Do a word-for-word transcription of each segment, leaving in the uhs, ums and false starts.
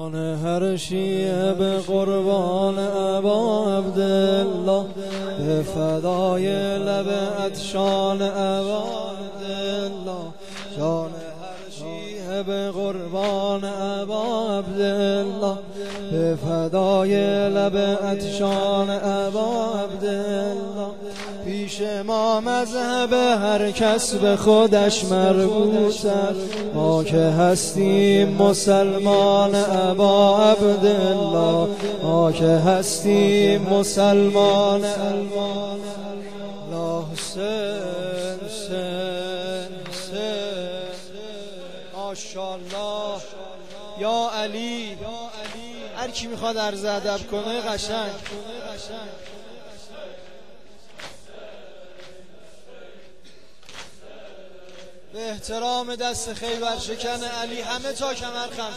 جان هر شیعه به قربان ابا عبدالله، به فدای لب عطشان ابا عبدالله. جان هر شیعه به قربان ابا عبدالله، به فدای لب عطشان ابا عبدالله. پیش ما مذهب هر کس به خودش مربوط است، ما که هستیم مسلمان ابا عبدالله، ما که هستیم مسلمان المان. لا حسین حسین حسین ماشاءالله یا علی. هر کی میخواد عرض ادب کنه قشنگ. به احترام دست خیبر شکن علی همه تا کمر خم.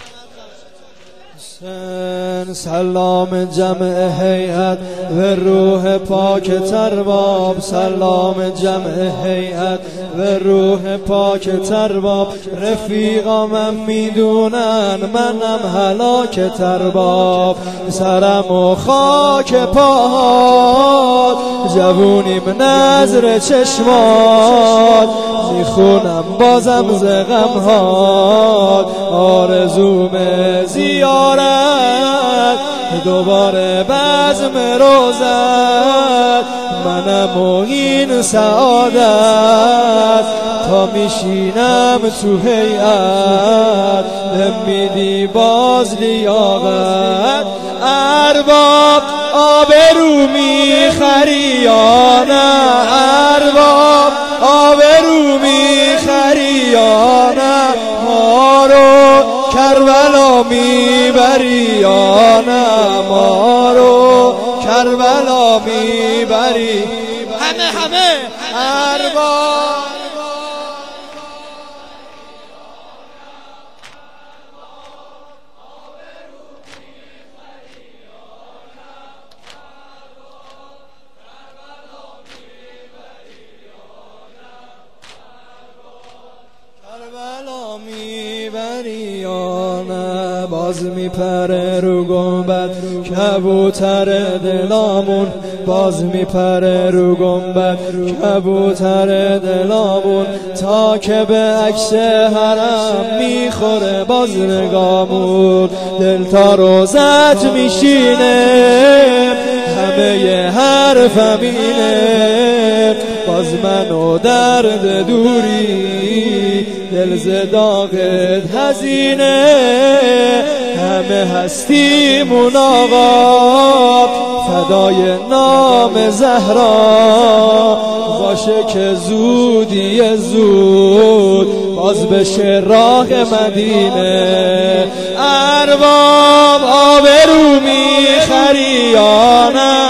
حسین سلام جمع هیئت و روح پاک ترباب، سلام جمع هیئت و روح پاک ترباب. رفیقا من میدونن منم هلاک ترباب، سرم و خاک پاهات جوونیم نظر چشمات، میخونم بازم ز غمهات. آرزوم زیارت دوباره بزم روزت، منم و این سعادت تا میشینم تو هیئت. نمیدی باز لیاقت، ارباب آبرو میخری یا نه؟ ارباب آبرو میخری یا نه؟ ما رو کربلا میبری یا نه؟ ما رو کربلا میبری؟ همه همه ارباب کربلا میبری یا نه؟ باز میپره رو گنبد کبوتر دلامون، باز میپره رو گنبد کبوتر دلامون. تا که به عکس حرم میخوره باز نگامون، دل تا روزت میشینه همه حرفم اینه. باز من و درد دوری دل ز داغت هزینه، همه هستیمون آقا فدای نام زهرا. باشه که زودی زود باز بشه راه مدینه. ارباب آبرو میخری یا نه؟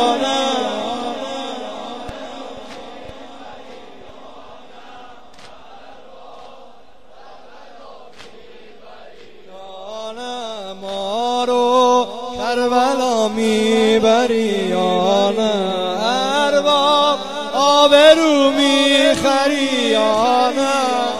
ما رو کربلا میبری یا نه؟ ارباب آبرو میخری یا نه؟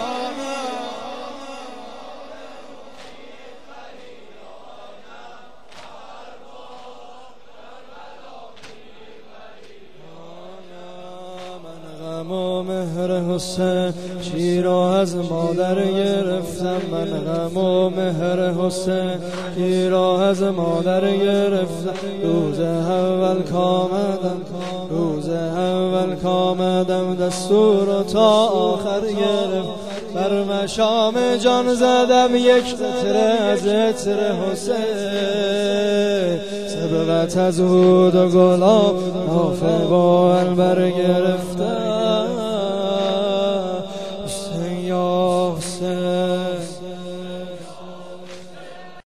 غم و مهر حسین شیر از مادر گرفتم، من غم و مهر حسین شیر از مادر گرفتم. روز اول کامدم روز اول کامدم دستور تا آخر گرفت. بر مشام جان زدم یک قطره از عطر حسین، سبقت از هود و گلاب نافه با البر گرفتم.